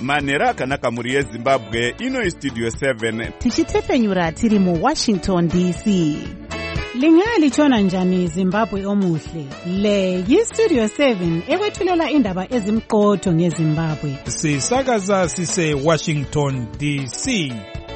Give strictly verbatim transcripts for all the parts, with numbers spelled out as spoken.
manhero akanaka mhuri yezimbabwe. Ino Studio seven tichitepfenyura tiri muWashington D C. Lingalitshona njani Zimbabwe omuhle? Le yiStudio seven ekwethulela indaba ezimqotho ngeZimbabwe. Sisakaza sise Washington D C.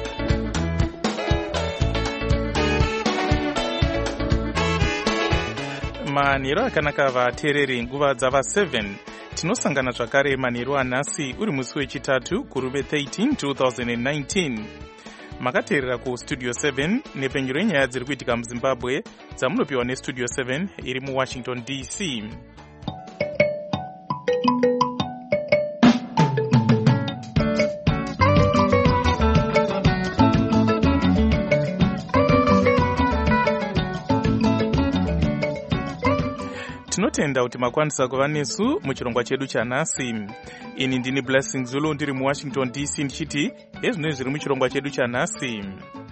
Manhero akanaka vateereri nguva dzava seven. Tinosangana zvakare manhero anhasi uri musi wechitatu kurume thirteen twenty nineteen. Makateerera kuStudio seven nepfenyuro yenyaya dziri kuitika muZimbabwe dzamunopiwa neStudio seven iri muWashington D C. Tinotenda kuti makwanisa kuva nesu muchirongwa chedu chanhasi. Ini ndini Blessing Zulu ndiri muWashington D C ndichiti ezvinoi zviri muchirongwa chedu chanhasi.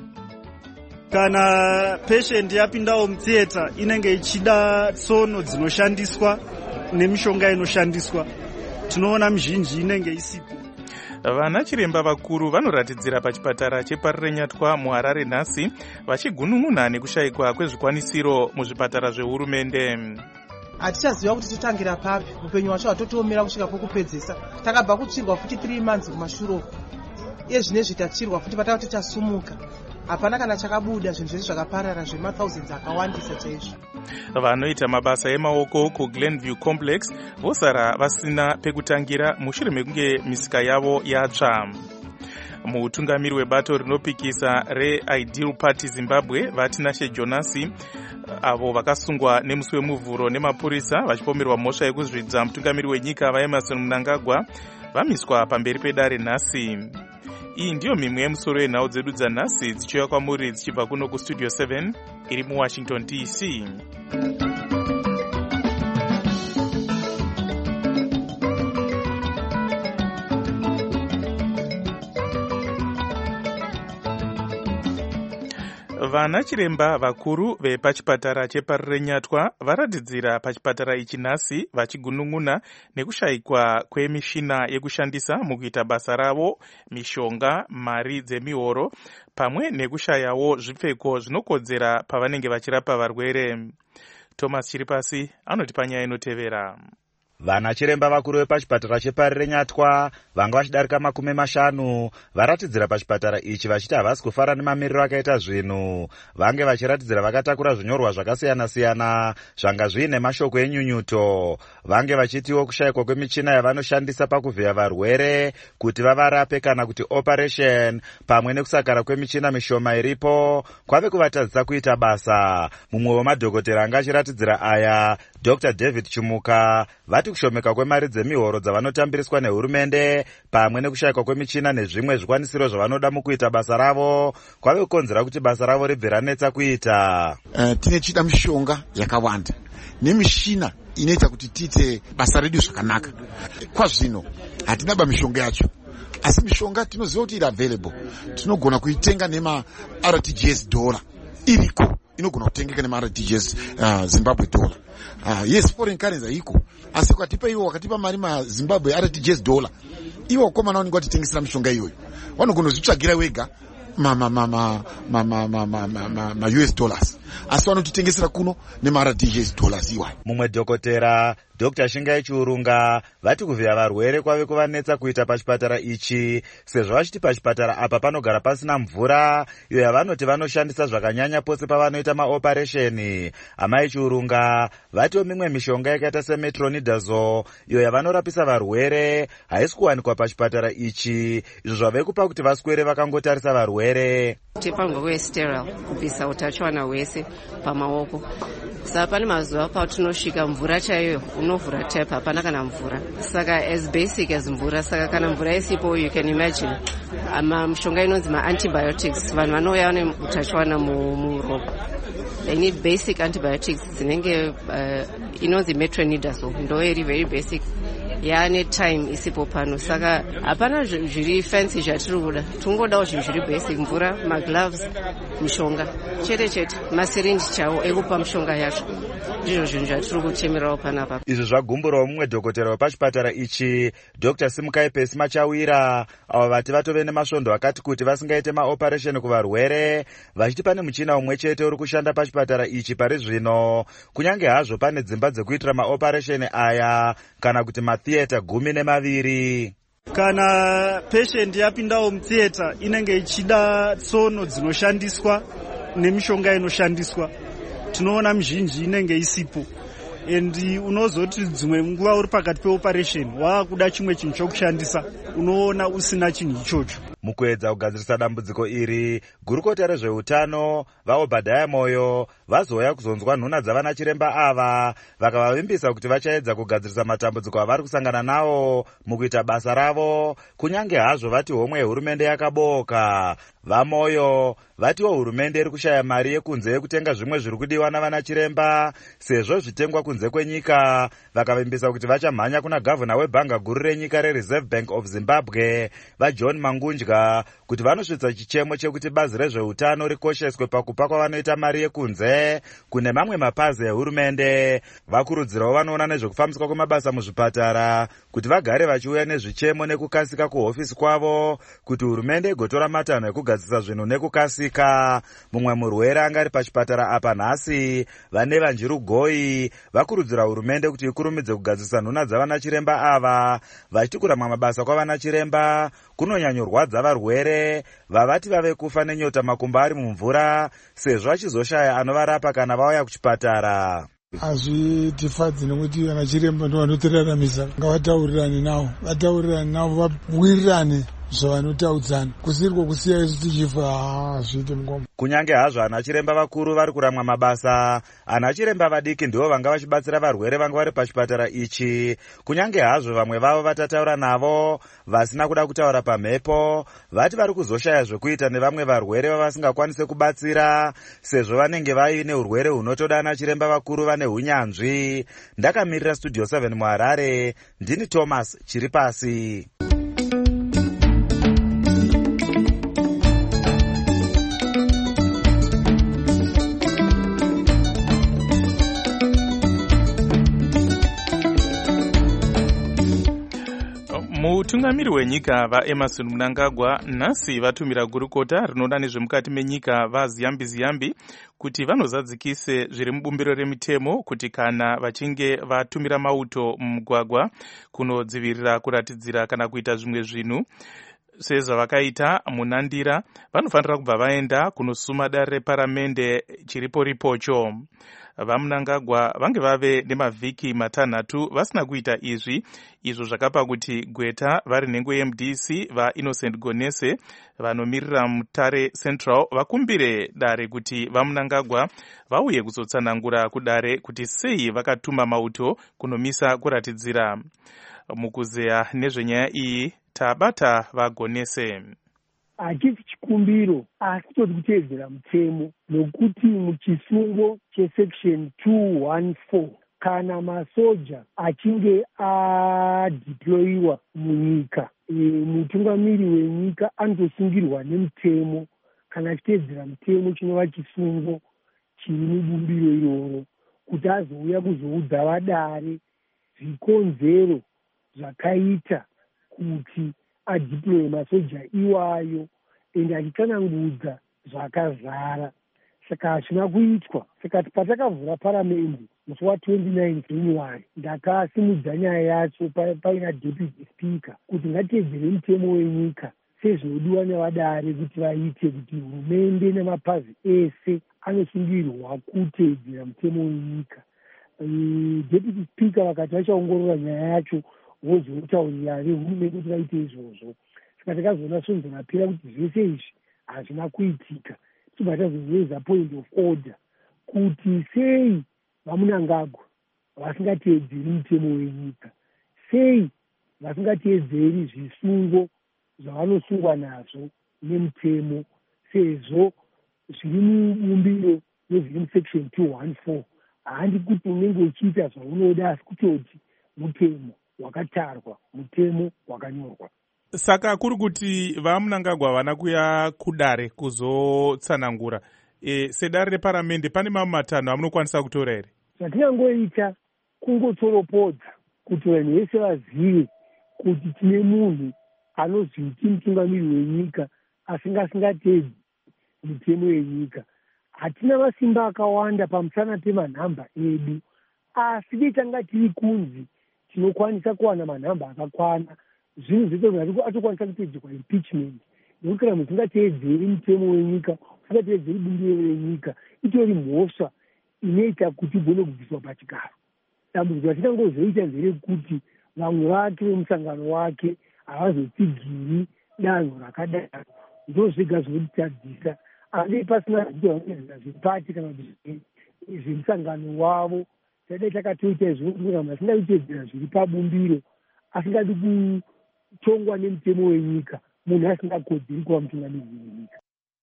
Kana patient yapindawo mutheater inenge ichida tsono dzinoshandiswa nemishonga inoshandiswa, tinoona mizhinji inenge isipo. Vana chiremba vakuru vanoratidzira pachipatara cheParirenyatwa muHarare nhasi vachigunun'una nekushayikwa kwezvikwanisiro muzvipatara zvehurumende. Hatichaziva kuti totangira papi, upenyu hwacho hatotoomera kusvika pokupedzisa. Takabva kutsvirwa futi three months kumashure. Iye zvinezvi tatsvirwa futi patava tichasumuka. Hapana kana chakabuda, zvinhu zvese zvakaparara zvema thousands akawandisa chaizvo. Vanoita mabasa emaoko kuGlenview Complex vosara vasina pekutangira mushure mekunge misika yavo yatsva. Mutungamiri webato rinopikisa reIdeal Party Zimbabwe Vatinashe Jonasi avo vakasungwa nemusi wemuvhuro nemapurisa vachipomerwa mhosva yekuzvidza mutungamiri wenyika vaEmerson Mnangagwa vamiswa pamberi pedare nhasi. Iyi ndiyo mimwe yemusoro yenhau dzedu dzanhasi dzichiuya kwamuri dzichibva kuno kuStudio seven iri muWashington D C. Vana chiremba vakuru vepachipatara cheParirenyatwa varatidzira pachipatara ichi nhasi vachigunun'una nekushayikwa kwemishina yekushandisa mukuita basa ravo, mishonga, mari dzemihoro, pamwe nekushayawo zvipfeko zvinokodzera pavanenge vachirapa varwere. Thomas Chiripasi anotipa nyaya inotevera. Vana chiremba vakuru vepachipatara cheParirenyatwa vanga vachidarika makumi mashanu varatidzira pachipatara ichi vachiti havasi kufara nemamiriro akaita zvinhu. Vange vachiratidzira vakatakura zvinyorwa zvakasiyana-siyana zvanga zviine mashoko enyunyuto. Vange vachitiwo kushayikwa kwemichina yavanoshandisa pakuvhiya varwere kuti vavarape kana kuti operation, pamwe nekusakara kwemichina mishoma iripo kwave kuvatadzisa kuita basa. Mumwe wemadhokotera anga achiratidzira aya, Doctor David Chumuka, vati kushomeka kwemari dzemihoro dzavanotambiriswa nehurumende pamwe nekushayikwa kwemichina nezvimwe zvikwanisiro zvavanoda mukuita basa ravo kwave kukonzera kuti basa ravo ribve ranetsa kuita. Uh, tine chida mishonga yakawanda nemishina inoita kuti tiite basa redu zvakanaka. Kwazvino hatina ba mishonga yacho, asi mishonga tinoziva kuti iri available. Tinogona kuitenga nema R T G S dollar iriko, inogona kutengeka nema R T G S uh, Zimbabwe dollar. Uh, yes, foreign currency haiko, asi kwatipa iwo wakatipa mari ma Zimbabwe R T G S dollar, iwo komana wani kwati tengisira mishonga iyoyo wanogona kuzvitsvagira wega ma ma ma ma ma ma ma ma ma ma U S dollars, asi wanotitengesera kuno nema R T G S dollars iwayo. Mumwe dhokotera Doctor Shingai Chiurunga vati kuvhiya varwere kwave kuvanetsa kuita pachipatara ichi sezvo vachiti pachipatara apa panogara pasina mvura iyo yavanoti vanoshandisa zvakanyanya pose pavanoita maoperesheni. Amai Chiurunga vatiwo mimwe mishonga yakaita semetronidazole iyo yavanorapisa varwere haisi kuwanikwa pachipatara ichi, izvo zvave kupa kuti vaswere vakangotarisa varwere. Tipangwa kwesteril kubvisa utachiwana hwese pamaoko. Saka pane mazuva patinosvika mvura chaiyo unovhura tap hapana kana mvura, saka as basic as mvura. Saka kana mvura isipo, you can imagine ama mishonga inonzi ma-antibiotics, vanhu vanouya vane utachiwana muropa, they need basic antibiotics dzinenge uh, inonzi metronidazole, ndo iri very basic yaane time isipo pano, saka hapana zviri fancy zvatiri kuda. Tingodawo zvinhu zviri basic, mvura, magloves, mishonga chete chete, masirinji chawo ekupa mishonga yacho. Ndizvo zvinhu zvatiri kuchemerawo panapa. Izvi zvagumburawo mumwe dhokotera wepachipatara ichi, Dr Simukai Pesi Machawira, avo vati vatove nemasvondo akati kuti vasingaite maoperation kuvarwere, vachiti pane muchina umwe chete uri kushanda pachipatara ichi pari zvino, kunyange hazvo pane dzimba dzekuitira maoperation aya kana kuti matheatre gumi nemaviri. Kana patient yapindawo mutheatre inenge ichida tsono dzinoshandiswa nemishonga inoshandiswa, tinoona mizhinji inenge isipo, and unozoti dzimwe nguva uri pakati peoperation waakuda chimwe chinhu chokushandisa, unoona usina chinhu ichocho. Mukuedza kugadzirisa dambudziko iri, gurukota rezveutano vaObhadhaya Moyo vazouya kuzonzwa nhuna dzavana chiremba ava, vakavavimbisa kuti vachaedza kugadzirisa matambudziko avari kusangana nawo mukuita basa ravo, kunyange hazvo vati homwe yehurumende yakaboka. VaMoyo vatiwo hurumende iri kushaya mari yekunze yekutenga zvimwe zviri kudiwa navana chiremba sezvo zvitengwa kunze kwenyika, vakavimbisa kuti vachamhanya kuna gavhuna webhanga guru renyika reReserve Bank of Zimbabwe vaJohn Mangunja kuti vanosvitsa chichemo chekuti bazi rezveutano rikosheswe pakupa kwavanoita mari yekunze kune mamwe mapazi ehurumende. Vakurudzirawo vanoona nezvekufambiswa kwemabasa muzvipatara kuti vagare vachiuya nezvichemo nekukasika kuhofisi kwavo kuti hurumende igotora matanho ekugadzisa zvinhu nekukasika. Mumwe murwere angari pachipatara apa nhasi, vane vanjirugoi vakurudzira hurumende kuti ikurumidze kugadzisa nhuna dzavana chiremba ava, vachiti kuramwa mabasa kwavana chiremba kunonyanyorwadza varwere vavati vave kufa nenyota makumba ari mumvura sezvo achizoshaya anovarapa kana vauya kuchipatara. Hazvitifadzi nekuti vana chiremba ndo vanotiraramisa, ngavataurirane navo, vataurirane navo, vawirirane zvavanotaudzana, kusiriko kusiya isu tichifa hazviite mungoma. Kunyange hazvo ana chiremba vakuru vari kuramwa mabasa, ana chiremba vadiki ndivo vanga vachibatsira varwere vanga vari pachipatara ichi, kunyange hazvo vamwe vavo vatataura navo vasina kuda kutaura pamhepo, vati vari kuzoshaya zvekuita nevamwe varwere vavasingakwanise kubatsira sezvo vanenge vaine urwere hunotoda ana chiremba vakuru vane hunyanzvi. Ndakamirira Studio seven muHarare, ndini Thomas Chiripasi. Mutungamiri wenyika vaEmerson Mnangagwa nhasi vatumira gurukota rinoda nezvemukati menyika vaZiyambi Ziyambi kuti vanozadzikise zviri mubumbiro remitemo kuti kana vachinge vatumira mauto mumugwagwa kunodzivirira kuratidzira kana kuita zvimwe zvinhu sezvavakaita munandira, vanofanira kubva vaenda kunosuma dare reparamende chiripo ripocho. VaMnangagwa vange vave nemavhiki matanhatu vasina kuita izvi, izvo zvakapa kuti Gweta vari nhengo yeM D C vaInnocent Gonese vanomirira Mutare Central vakumbire dare kuti vaMnangagwa vauye kuzotsanangura kudare kuti sei vakatuma mauto kunomisa kuratidzira. Mukuzeya nezvenyaya iyi tabata vaGonese. Hachisi chikumbiro asi toti kuteedzera mutemo, nokuti muchisungo chesection two one four kana masoja achinge adeployiwa munyika, e, mutungamiri wenyika anotosungirwa nemutemo kana achiteedzera mutemo chinova chisungo chiri mubumbiro iroro, kuti azouya kuzoudza vadare zvikonzero zvakaita kuti adeploye masoja iwayo ende achitsanangudza zvakazara. Saka hazvina kuitwa. Saka patakavhura paramende musi wa29 January ndakasimudza nyaya yacho paina deputy speaker kuti ngatiedzere mutemo wenyika sezvinodiwa nevadare kuti vaite, kuti hurumende nemapazi ese anosungirwa kuteedzera mutemo wenyika. Deputy speaker vakati vachaongorora nyaya yacho vozotaurira vehurumende kuti vaite izvozvo. Saka takazoona svonzo rapera kuti zvese izvi hazvina kuitika, tibva tazoraise point of order kuti sei vaMnangagwa vasingateedzeri mutemo wenyika, sei vasingateedzeri zvisungo zvavanosungwa nazvo nemutemo, sezvo zviri mubumbiro nezviri musection two one four. Handi kuti unenge uchiita zvaunoda asi kutoti mutemo. wakatarwa, mutemo wakanyorwa. Saka kuri kuti vaMnangagwa havana kuya kudare kuzotsanangura e, sedare reparamende pane mamwe matanho amunokwanisa kutora here? Zvatingangoita kungotsoropodza kuti vanhu vese vazive kuti tine munhu anozviti mutungamiri wenyika asingasingatedzi mitemo yenyika. Hatina masimba akawanda pamusana pemanhamba edu, asi dei tanga tiri kunzi tinokwanisa kuwana manhamba akakwana, zvinhu zvese atokwanisa kuteedzerwa impeachment, nekuti kana munhu usingateedzeri mutemo wenyika, usingateedzeri bumbiro renyika, itori mhosva inoita kuti ugone kubviswa pachigaro. Dambudziko ratinangozoita nderekuti vamwe vake vemusangano wake havazotsigiri danho rakadaro. Ndo zvega zvinotitadzisa, ade pasina zvinoita zvepati kana zvemusangano wavo. Tadai takatoita izvozvo kuti kana asingaiteedzera zviri pabumbiro, asingadi kutongwa nemutemo wenyika, munhu asingakodzeri kuva mutungamiri wenyika.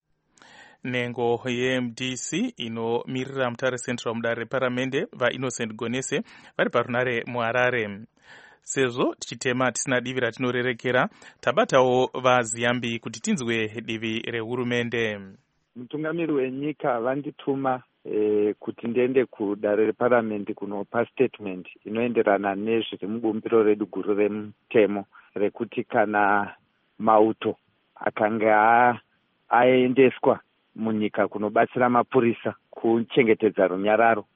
Nhengo ye-M D C inomirira mutare central mudare reparamende vaInnocent Gonese vari parunare muHarare. Sezvo tichitema tisina divi ratinorerekera, tabatawo vaZiyambi kuti tinzwe divi rehurumende. Mutungamiri wenyika vandituma e, kuti ndiende kudare reparamende kunopa statement inoenderana nezviri mubumbiro redu guru remutemo rekuti kana mauto akanga aendeswa munyika kunobatsira mapurisa kuchengetedza runyararo,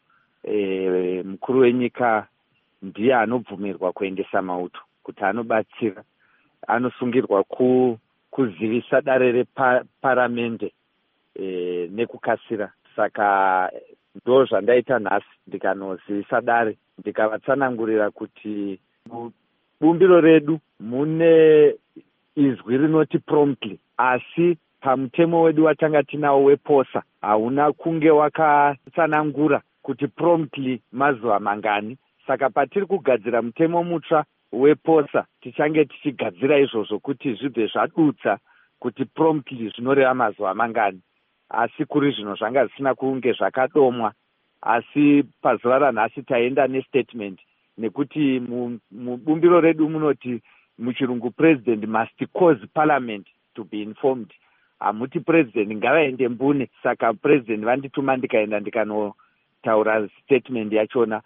e, mukuru wenyika ndiye anobvumirwa kuendesa mauto kuti anobatsira, anosungirwa ku, kuzivisa dare reparamende e, nekukasira. Saka ndo zvandaita nhasi, ndikanozivisa dare ndikavatsanangurira kuti bumbiro redu mune izwi rinoti promptly, asi pamutemo wedu watanga tinawo weposa hauna kunge wakatsanangura kuti promptly mazuva mangani. Saka patiri kugadzira mutemo mutsva weposa tichange tichigadzira izvozvo kuti zvibve zvadutsa kuti promptly zvinoreva mazuva mangani, asi kuri zvino zvanga zvisina kunge zvakadomwa. Asi pazuva ranhasi taenda nestatement nekuti mubumbiro redu munoti muchirungu president must cause parliament to be informed. Hamuti president ngavaende mbune. Saka president vandituma ndikaenda ndikanotaura statement yachona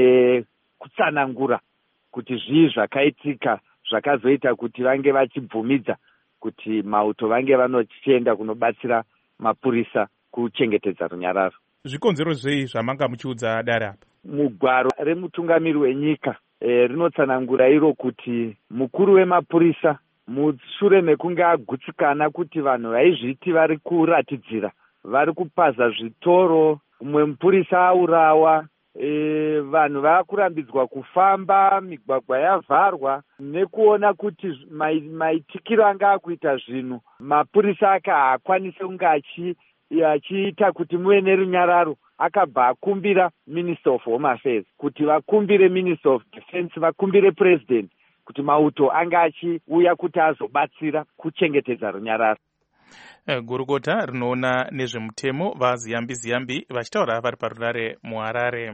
nekutsanangura kuti zvii zvakaitika zvakazoita kuti vange vachibvumidza kuti mauto vange vanochienda kunobatsira mapurisa kuchengetedza runyararo. Zvikonzero zvei zvamanga muchiudza dare apa? Mugwaro remutungamiri wenyika e, rinotsanangura iro kuti mukuru wemapurisa mushure mekunge agutsikana kuti vanhu vaizviti vari kuratidzira, vari kupaza zvitoro, umwe mupurisa aurawa, e, vanhu vakurambidzwa kufamba, migwagwa yavharwa, nekuona kuti maitikiro anga akuita zvinhu mapurisa aka haakwanise kunge achiita kuti muve nerunyararo, akabva akumbira Minister of Home Affairs kuti vakumbire Minister of Defense, vakumbire President kuti mauto anga achiuya kuti azobatsira kuchengetedza runyararo. Gurukota rinoona nezvemutemo vaZiyambi Ziyambi vachitaura vari parunare muHarare.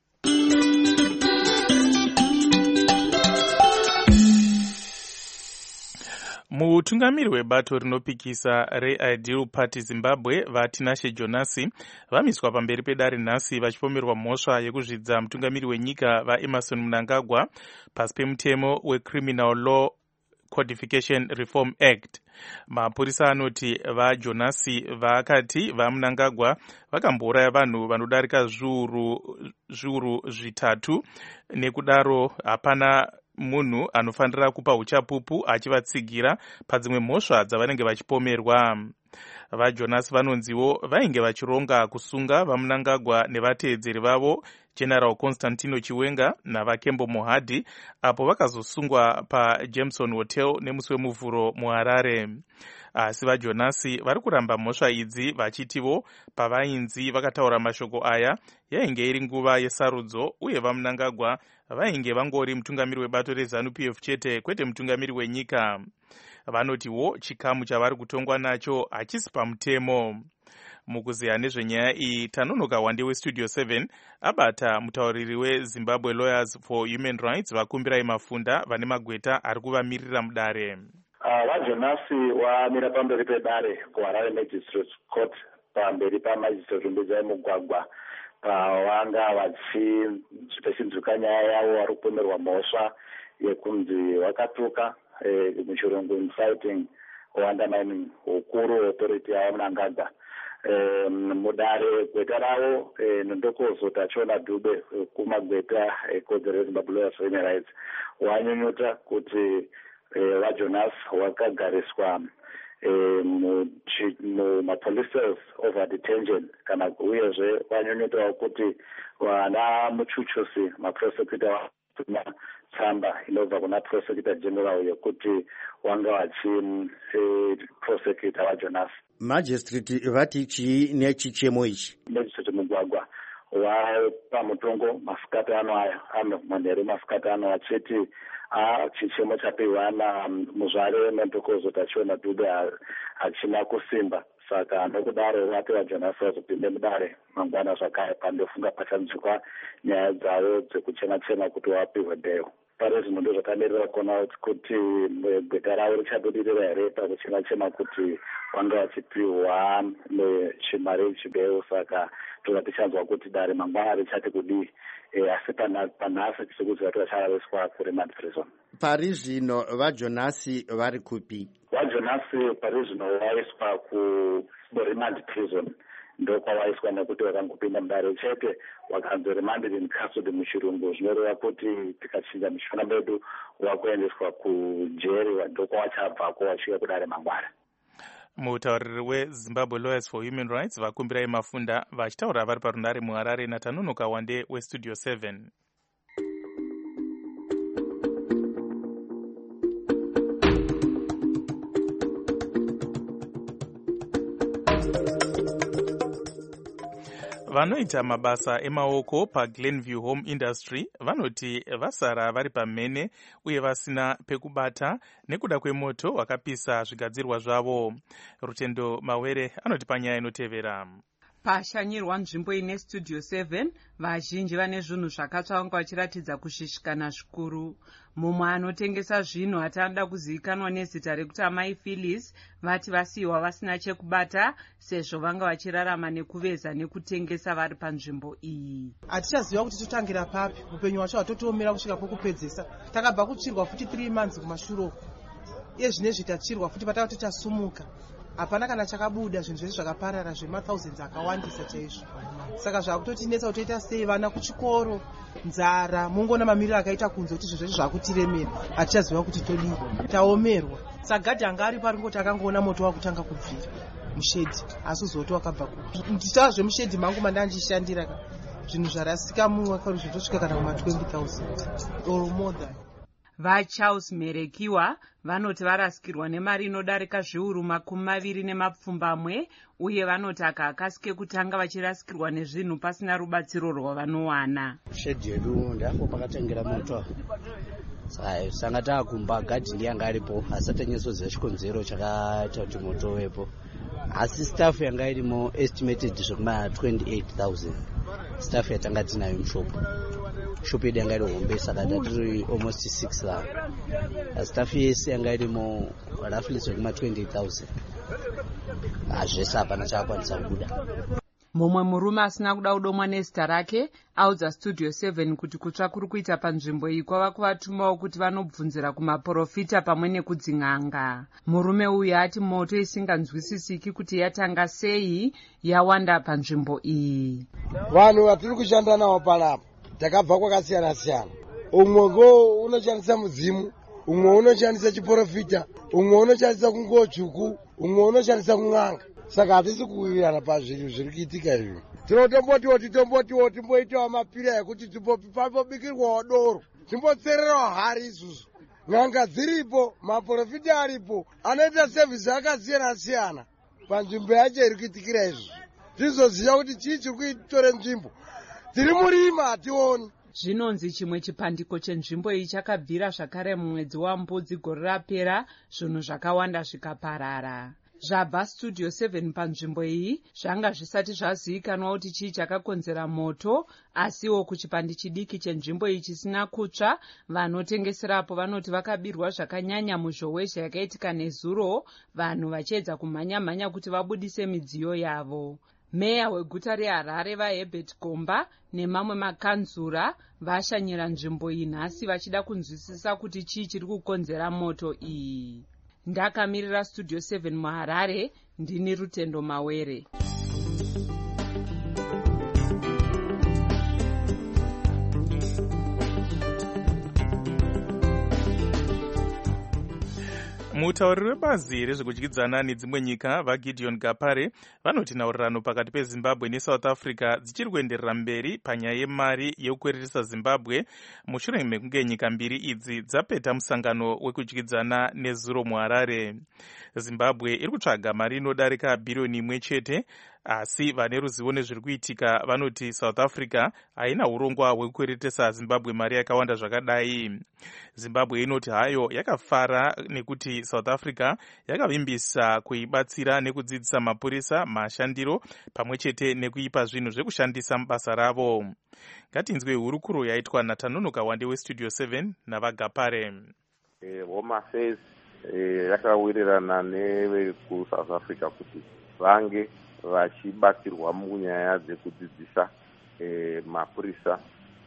Mutungamiri webato rinopikisa reIdeal Party Zimbabwe vaTinashe Jonasi vamiswa pamberi pedare nhasi vachipomerwa mhosva yekuzvidza mutungamiri wenyika vaEmmerson Mnangagwa pasi pemutemo weCriminal Law Codification Reform Act. Mapurisa anoti vaJonasi vakati vaMnangagwa vakambouraya vanhu vanodarika zviuru zviuru zvitatu, nekudaro hapana munhu anofanira kupa uchapupu achivatsigira padzimwe mhosva dzavanenge vachipomerwa. VaJonasi vanonziwo vainge vachironga kusunga vaMnangagwa nevateedzeri vavo General Constantino Chiwenga navaKembo Mohadi apo vakazosungwa paJameson Hotel nemusi wemuvhuro muHarare. Asi vaJonasi vari kuramba mhosva idzi vachitivo pavainzi vakataura mashoko aya yainge iri nguva yesarudzo, uye vaMnangagwa vainge vangori mutungamiri webato reZANU-P F chete, kwete mutungamiri wenyika. Vanotiwo chikamu chavari kutongwa nacho hachisi pamutemo. Mukuziya nezvenyaya iyi Tanunuka Wande weStudio seven abata mutauriri weZimbabwe Lawyers for Human Rights vakumbira Mafunda vane magweta ari kuvamirira mudare. Vajonasi wamira pamberi pedare kuHarare Magistrate Court pamberi pamajistrate mbudzi mugwagwa pavanga vachipechinzuka nyaya yavo vari kupomerwa mhosva yekunzi wakatuka muchirungu inciting undermining ukuru authority yavo Mnangagwa. Mudare gweta ravo nondokozo Tachona Dube kumagweta ekodzero yeZimbabwe Lawyers for Human Rights wanyunyuta kuti vaJonas wakagariswa mumapolice cells over detention kana uyezve vanyunyutawo kuti vana muchuchusi maprosecutor vatuma tsamba inobva kuna prosecutor general yekuti wanga vachiprosecute vaJonas. Magistrate vati chii nechichemo ichi? Magistrate mugwagwa wapa mutongo masikati ano aya ano manheru masikati ano achiti chichemo chapiwa namuzvare Nondokozo Tachona Dube hachina kusimba, saka nokudaro vati vaJonas vazopinde mudare mangwana zvakare pandofunga pachanzwikwa nyaya dzavo dzekuchena-chena kuti vapiwe bhero. Pari zvino ndo zvakamirira kuona kuti gweta ravo richabudirira here pakuchena-chena kuti vanga vachipiwa nechimari chibhero, saka toda tichanzwa kuti dare mangwana richati kudii. Asi panhasi tisikuziva kuti vacharariswa kuremand prison. Pari zvino vaJonasi vari kupi? vaJonasi pari zvino vaiswa kuremand prison ndokwavaiswa nekuti vakangopinda mudare chete vakanzi remanded in custody muchirungu, zvinoreva kuti tikachinja mishona medu wakuendeswa kujeri ndokwavachabvako vachika kudare mangwana. Mutauriri weZimbabwe Lawyers for Human Rights vakumbira Mafunda vachitaura vari parunare muHarare naTanunuka Wande weStudio seven. Vanoita mabasa emaoko paGlenview Home Industry vanoti vasara vari pamhene uye vasina pekubata nekuda kwemoto wakapisa zvigadzirwa zvavo. Rutendo Mawere anoti panyaya inotevera. Pashanyirwa nzvimbo ine Studio seven, vazhinji vane zvinhu zvakatsva vanga vachiratidza kushishikana zvikuru. Mumwe anotengesa zvinhu atanoda kuzivikanwa nezita rekuti amai Phyllis vati vasiyiwa vasina chekubata sezvo vanga vachirarama nekuveza nekutengesa vari panzvimbo iyi. Hatichaziva kuti totangira papi, upenyu hwacho hwatotoomera kusvika pokupedzisa. Takabva kutsvirwa futi three months kumashure. Iye zvinezvi tatsvirwa futi patava tochasumuka. Hapana kana chakabuda, zvinhu zvese zvakaparara zvema-thousands akawandisa chaizvo. Saka zvakutotinetsa kuti toita sei vana kuchikoro, nzara, mungoona mamiriro akaita kunze kuti zvinhu zvese zvakutiremera. Hatichaziva kuti todii, taomerwa. Sagadhi anga ari pari ngoti akangoona moto wakutanga kubvira mushedhi, asi uzoti wakabva kupi. Ndichitaura zvemushedhi mangu mandanchishandira zvinhu zvarasika muwakaru zvitosvika kana kuma twenty thousand or more than. VaCharles Merekiwa vanoti varasikirwa nemari inodarika zviuru makumi maviri nemapfumbamwe uye vanoti aka akasike kutanga vachirasikirwa nezvinhu pasina rubatsiro rwavanowana. Shedhi yedu ndapo pakatengera moto. Saka taakumba gadhi yanga aripo asi atanyasoziva chikonzero chakaita kuti moto wepo. Asi staff yanga irimo estimated zvekuma twenty-eight thousand. Staff yatanga tinayo mushopu. Shopu yedu yanga iri hombe saka tatiri almost six thousand. Staff yese yanga irimo roughly zvekuma twenty thousand. Zvese hapana chakakwanisa kubuda. Mumwe murume asina kuda kudomwa nezita rake audza Studio seven kuti kutsva kuri kuita panzvimbo iyi kwava kuvatumawo kuti vanobvunzira kumaprofita pamwe nekudzin'anga. Murume uyu ati moto isinganzwisisiki kuti yatanga sei yawanda panzvimbo iyi. Vanhu vatiri kushanda navo panapa takabva kwakasiyana siyana. Umwe ngo unoshandisa mudzimu, umwe unoshandisa chiprofita, umwe unoshandisa kungotsvuku, umwe unoshandisa kun'anga. Saka hatisi kuwirirana pazvinhu zviri kuitika izvi. Tinotombotiwo titombotiwo timboitawo mapira ekuti pambobikirwawo doro, timbotsererawo hari isusu. N'anga dziripo, maprofita aripo, anoita sevhisi akasiyana siyana panzvimbo yacho iri kuitikira izvi. Tizoziva kuti chii chiri kuitore nzvimbo. Tiri murima hationi. Zvinonzi chimwe chipandiko chenzvimbo iyi chakabvira zvakare mumwedzi waMbudzi gore rapera, zvinhu zvakawanda zvikaparara. zvabva studio seven panzvimbo iyi zvanga zvisati zvazivikanwa kuti chii chakakonzera moto, asiwo kuchipandi chidiki chenzvimbo iyi chisina kutsva, vanotengeserapo vanoti vakabirwa zvakanyanya muzhowezha yakaitika nezuro, vanhu vachiedza kumhanya-mhanya kuti vabudise midziyo yavo. Meya weguta reHarare vaHerbert Gomba nemamwe makanzura vashanyira nzvimbo iyi nhasi vachida kunzwisisa kuti chii chiri kukonzera moto iyi. Ndakamirira studio seven muHarare, ndini Rutendo Mawere. mutauriri webazi rezvekudyidzana nedzimwe nyika vaGideon Gapare vanoti nhaurirano pakati peZimbabwe neSouth Africa dzichiri kuenderera mberi panyaya yemari yekukwereresa Zimbabwe mushure mekunge nyika mbiri idzi dzapeta musangano wekudyidzana nezuro muHarare. Zimbabwe iri kutsvaga mari inodarika bhiriyoni imwe chete, asi vane ruzivo nezviri kuitika vanoti South Africa haina urongwa hwekukweretesa Zimbabwe mari yakawanda zvakadai. Zimbabwe inoti hayo yakafara nekuti South Africa yakavimbisa kuibatsira nekudzidzisa mapurisa mashandiro pamwe chete nekuipa zvinhu zvekushandisa mubasa ravo. Ngatinzwe hurukuro yaitwa naTanonoka Wande weStudio seven navaGapare. Home Affairs yakawirirana nevekuSouth Africa kuti vange vachibatsirwa munyaya dzekudzidzisa mapurisa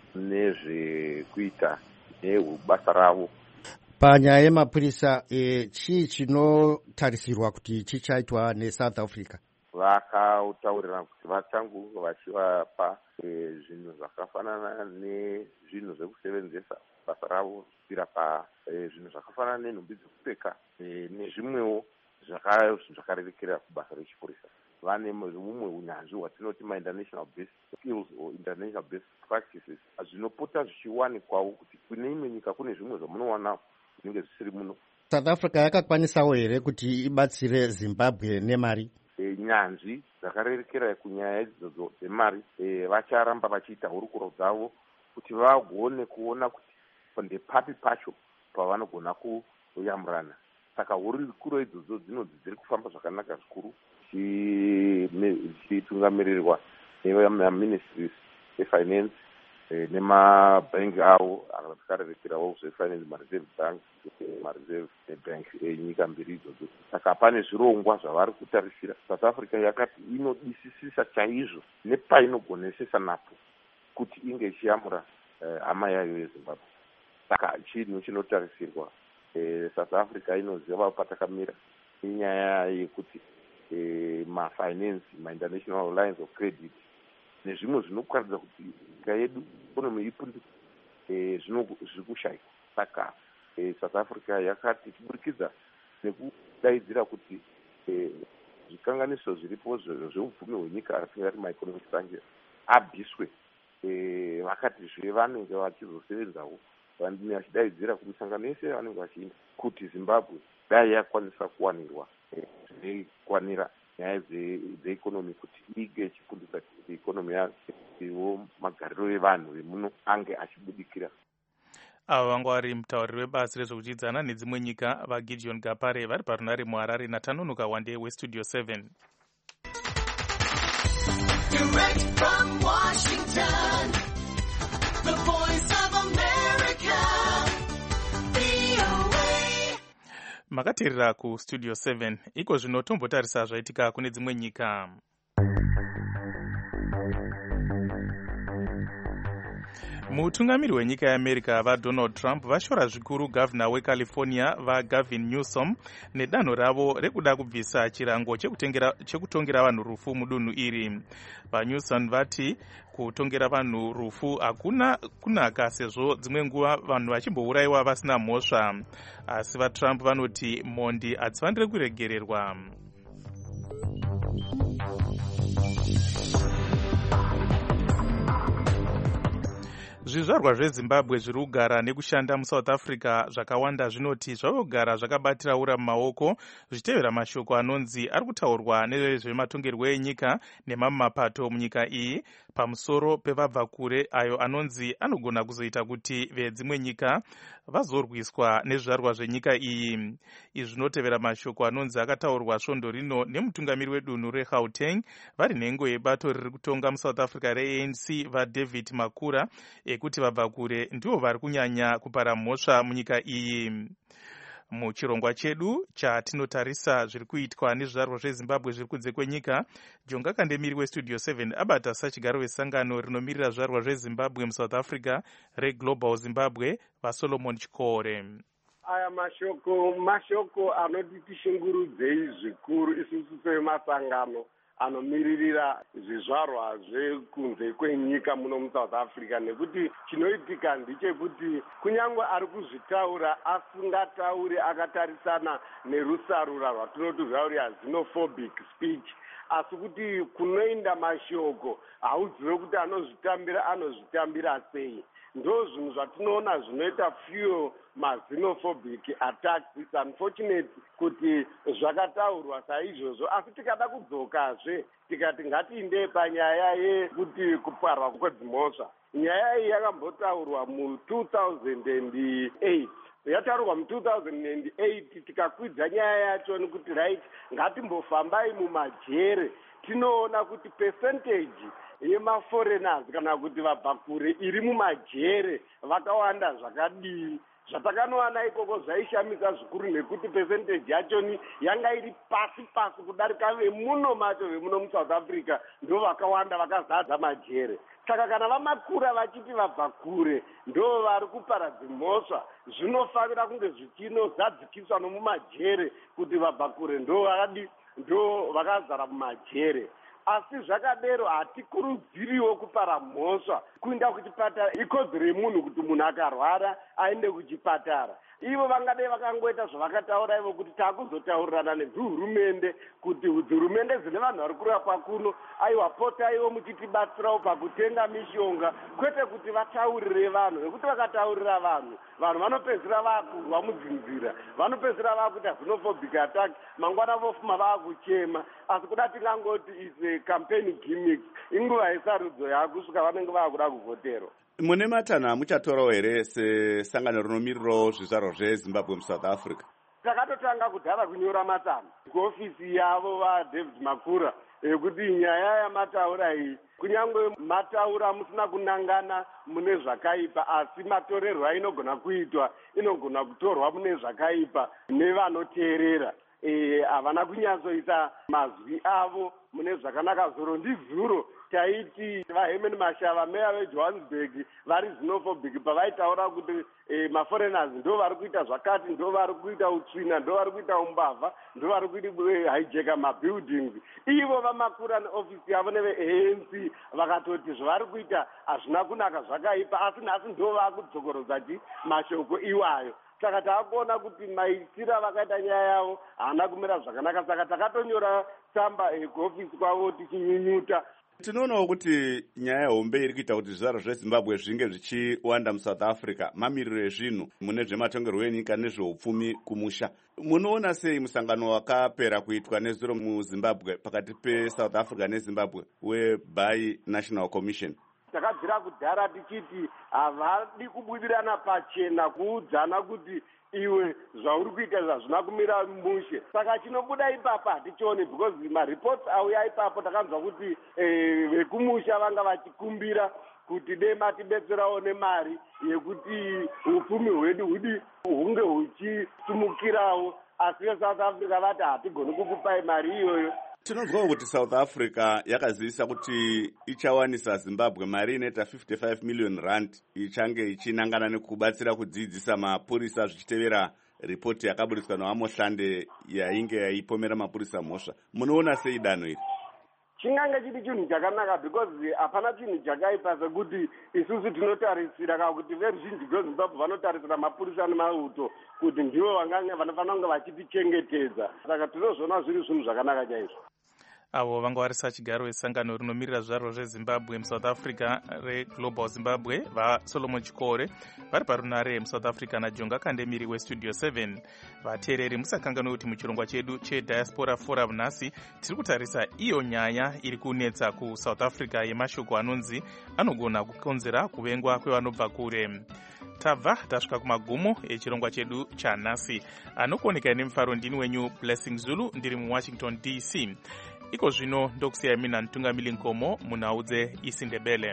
nezvekuita nebasa ravo. Panyaya yemapurisa chii chinotarisirwa kuti chichaitwa neSouth Africa? Vakataurira kuti vachangu vachivapa zvinhu zvakafanana nezvinhu zvekusevenzesa basa ravo kusvira pazvinhu zvakafanana nenhumbi dzekupfeka nezvimwewo zvakarerekera kubasa rechipurisa. Vane mumwe unyanzvi hwatinoti ma-international based skills or international based practices zvinopota zvichiwanikwawo kuti kune imwe nyika kune zvimwe zvamunowana zvinenge zvisiri muno. South Africa yakakwanisawo here kuti ibatsire Zimbabwe nemari? E, nyanzvi dzakarerekera kunyaya idzodzo dzemari e, vacharamba vachiita hurukuro dzavo kuti vagone kuona kuti ndepapi pacho pavanogona kuyamurana. Saka hurukuro idzodzo dzinodzi dziri kufamba zvakanaka zvikuru zvichitungamirirwa nemaministries efinance nemabhangi avo akarerekerawo zvefinance, mareserve bank, mareserve bank enyika mbiri idzodzo. Saka pane zvirongwa zvavari kutarisira. South Africa yakati inodisisisa chaizvo nepainogonesesa napo kuti inge ichiyamura hama yayo yeZimbabwe. Saka chinhu chinotarisirwa. South Africa inoziva patakamira inyaya yekuti E, ma-finance, ma-international lines of credit nezvimwe zvinokuratidza kuti nyika yedu ikonomi ipundu e, zviri kushaikwa. Saka e, South Africa yakati kuburikidza nekudaidzira kuti e, zvikanganiso zviripo zveupfumi hwenyika atingati ma-economic sanctions abviswe. E, vakati zvevanenge vachizosevenzawo vachidaidzira kumisangano yese yavanenge vachiinda kuti Zimbabwe dai yakwanisa kuwanirwa zvinokwanira nyaya dzeikonomi kuti ige ichipundisa kuti ikonomi yawo magariro evanhu vemuno ange achibudikira. Ava vanga vari mutauriri webazi rezvekudyidzana nedzimwe nyika vaGideon Gapare vari parunare muHarare naTanonoka Wande weStudio seven. Direct from Washington, the voice of America. Makateerera kuStudio seven. Iko zvino tombotarisa zvaitika kune dzimwe nyika. Mutungamiri wenyika yeAmerica vaDonald Trump vashora zvikuru gavana weCalifornia vaGavin Newsom nedanho ravo rekuda kubvisa chirango chekutongera vanhu rufu mudunhu iri. VaNewsom vati kutongera vanhu rufu hakuna kunaka sezvo dzimwe nguva vanhu vachimbourayiwa vasina mhosva. Asi vaTrump vanoti mhondi hadzifaniri kuregererwa. zvizvarwa zvezimbabwe zviri kugara nekushanda musouth africa zvakawanda zvinoti zvave kugara zvakabatira ura mumaoko zvichitevera mashoko anonzi ari kutaurwa nezvematongerwo enyika nemamwe mapato munyika iyi pamusoro pevabvakure ayo anonzi anogona kuzoita kuti vedzimwe nyika vazorwiswa nezvizvarwa zvenyika iyi. Izvi zvinotevera mashoko anonzi akataurwa svondo rino nemutungamiri wedunhu reGauteng vari nhengo yebato riri kutonga musouth africa re-A N C vaDavid Makura ekuti vabvakure ndivo vari kunyanya kupara mhosva munyika iyi. Muchirongwa chedu chatinotarisa zviri kuitwa nezvizvarwa zvezimbabwe zviri kunze kwenyika, Jonga Kandemiri westudio seven abata sachigaro vesangano rinomirira zvizvarwa zvezimbabwe musouth africa reGlobal Zimbabwe vaSolomon Chikore. Aya mashoko mashoko anoti tishungurudzei zvikuru isusu semasangano anomiririra zvizvarwa zvekunze kwenyika muno muSouth Africa, nekuti chinoitika ndechekuti kunyange ari kuzvitaura asingatauri akatarisana nerusarura rwatinoti rwauri xenophobic speech, asi kuti kunoenda mashoko hauzive kuti anozvitambira anozvitambira sei. Ndo zvinhu zvatinoona zvinoita fuel ma-xenophobic attacks. It's unfortunate kuti zvakataurwa saizvozvo, asi tikada kudzokazve tikati ngatiinde panyaya yekuti kuparwa kwedzimhosva. Nyaya iyi yakambotaurwa mu two thousand eight yataurwa mu two thousand eight tikakwidza nyaya yacho nekuti right ngatimbofambai mumajere tinoona kuti percentage yemaforeigners kana kuti vabvakure iri mumajere vakawanda zvakadii. Zvatakanowana ikoko zvaishamisa zvikuru nekuti percentage yachoni yanga iri pasi pasi kudarika vemuno macho vemuno muSouth Africa ndo vakawanda vakazadza majere. Saka kana vamakura vachiti vabva kure ndo vari kuparadza mhosva, zvinofanira kunge zvichinozadzikiswa nomumajere kuti vabva kure ndo vakadi ndo vakazara mumajere. Asi zvakadero hatikurudziriwo kupara mhosva. Kuenda kuchipatara ikodzero yemunhu kuti munhu akarwara aende kuchipatara. Ivo vangadai vakangoita zvavakataura ivo kuti takuzotaurirana nedzihurumende kuti dzihurumende dzine vanhu vari kurapwa kuno aiwa potaiwo muchitibatsirawo pakutenga mishonga, kwete kuti vataurire vanhu, nekuti vakataurira vanhu vanhu vanopedzisira vakurwa mudzinzira, vanopedzisira vakuita xenophobic attack, mangwana vofuma vakuchema. Asi kuda tingangoti is campaign gimmicks, inguva yesarudzo yakusvika vanenge vakuda kuvhotero. Mune matanha muchatorawo here sesangano rinomirirawo zvizvarwa zvezimbabwe muSouth Africa? Takatotanga kudhara kunyora matanha kuofisi yavo vaDavid Makura ekuti nyaya yamataura iyi kunyange mataura musina kunangana mune zvakaipa, asi matorerwo ainogona kuitwa inogona kutorwa mune zvakaipa nevanoteerera. Havana kunyatsoisa mazwi avo mune zvakanaka. Zuro ndizuro taiti vaHerman Mashava meya veJohannesburg vari xenophobic pavaitaura kuti eh, maforeigners ndo vari kuita zvakati, ndo vari kuita utsvina, ndo vari kuita umbavha, ndo vari kuita hijacka mabuildings. Ivo vamakura neofisi yavo neve-A N C vakatoti zvavari kuita hazvina kunaka zvakaipa, asi nhasi ndo vakudzokorodza chi mashoko iwayo. Saka takaona kuti maitira vakaita nyaya yavo haana kumira zvakanaka, saka takatonyora tsamba kuofisi kwavo tichinyunyuta. Tinoonawo kuti nyaya hombe iri kuita kuti zvizvarwa zvezimbabwe zvinge zvichiwanda muSouth Africa, mamiriro ezvinhu mune zvematongerwo enyika nezveupfumi kumusha. Munoona sei musangano wakapera kuitwa nezuro muZimbabwe pakati peSouth Africa neZimbabwe weBhayi National Commission? Takabvira kudhara tichiti havadi kubudirana pachena kuudzana kuti iwe zvauri kuita zvazvina kumira mushe. Saka chinobuda ipapa hatichioni, because mareports auya ipapo takanzwa kuti vekumusha vanga vachikumbira kuti dei matibetserawo nemari yekuti upfumi hwedu hudi hunge huchisumukirawo, asi veSouth Africa vati hatigoni kukupai mari iyoyo. Tinonzwawo kuti South Africa yakazivisa kuti ichawanisa Zimbabwe mari inoita fifty-five million rand ichange ichinangana nekubatsira kudzidzisa mapurisa zvichitevera ripoti yakaburiswa naVamohlande yainge yaipomera mapurisa mhosva. Munoona sei danho iri? Chingange chiri chinhu chakanaka, because hapana chinhu chakaipa sekuti isusu tinotarisira kana kuti veruzhinji rweZimbabwe vanotarisira mapurisa nemauto kuti ndivo vangange vanofanira kunge vachitichengetedza. Saka tinozviona zviri zvinhu zvakanaka chaizvo. avo vanga varisa chigaro esangano rinomirira zvaro zvezimbabwe musouth africa reglobal zimbabwe vasolomon chikore vari parunare musouth africa najonga kandemiri westudio seven. vateereri musakanganwe kuti muchirongwa chedu chediaspora forum nhasi tiri kutarisa iyo nyaya iri kunetsa kusouth africa yemashoko anonzi anogona kukonzera kuvengwa kwevanobva kure. tabva tasvika kumagumo echirongwa chedu chanhasi. anokuoneka nemufaro ndini wenyu Blessing Zulu ndiri muwashington D C. iko zvino ndokusiyai mina Ntungamili Nkomo munhaudze isiNdebele.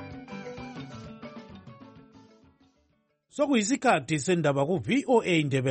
sokuyisikhathi sendaba ku V O A Ndebele.